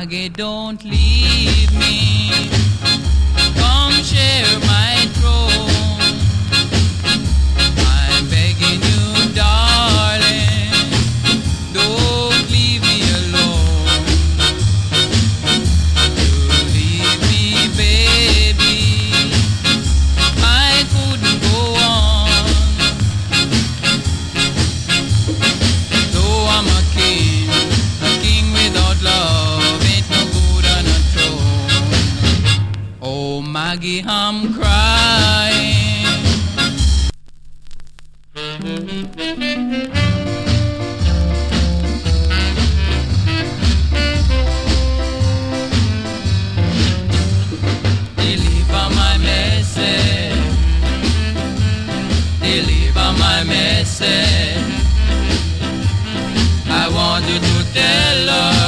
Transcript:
Maggie, don't leave me. Come share my throne. I'm begging you, darling, don't leave me alone. You leave me, baby, I couldn't go on. Though I'm a king without love ain't no good on a throne. Oh, Maggie, I'm crying. Deliver my message. Deliver my message. I want you to tell her